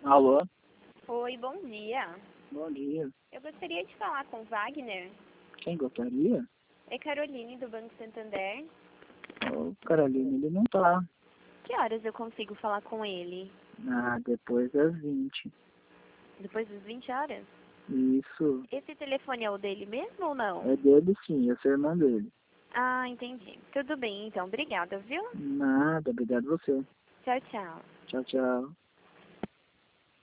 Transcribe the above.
Alô? Oi, bom dia. Bom dia. Eu gostaria de falar com o Wagner. Quem gostaria? É Caroline, do Banco Santander. Ô, Carolina, ele não tá. Que horas eu consigo falar com ele? Depois das 20. Depois das 20 horas? Isso. Esse telefone é o dele mesmo ou não? É dele sim, eu sou irmã dele. Ah, entendi. Tudo bem, então. Obrigada, viu? Nada, obrigado a você. Tchau, tchau. Tchau, tchau.